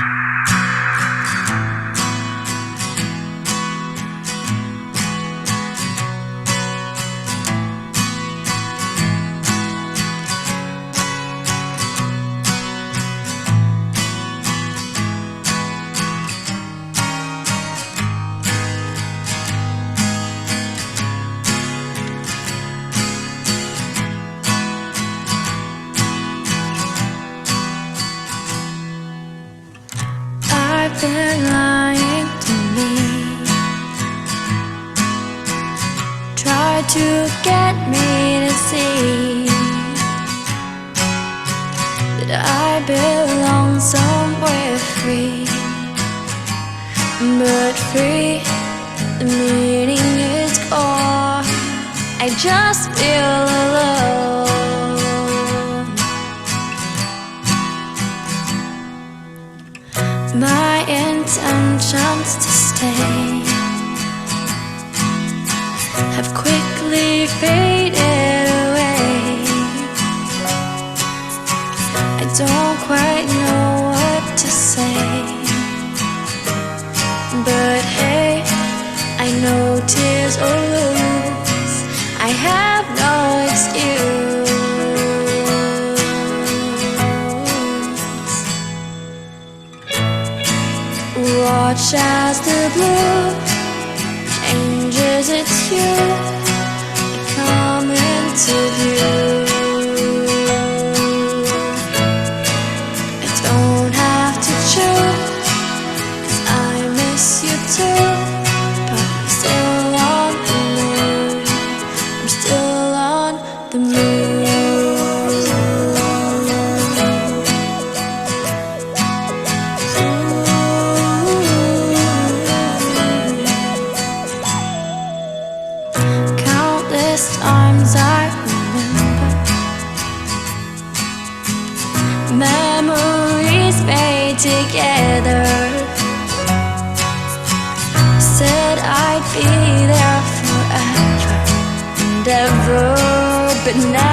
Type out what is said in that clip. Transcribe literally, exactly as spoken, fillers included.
I've been lying to me, try to get me to see that I belong somewhere free. But free, the meaning is gone. I just feel alone. My intentions to stay have quickly faded away. I don't quite know what to say, but hey, I know tears or lose, I have no excuse. Watch as the blue changes its hue, I come into view. I don't have to choose, 'cause I miss you too. But I'm still on the move, I'm still on the move. Times I remember, memories made together. Said I'd be there forever and ever, but now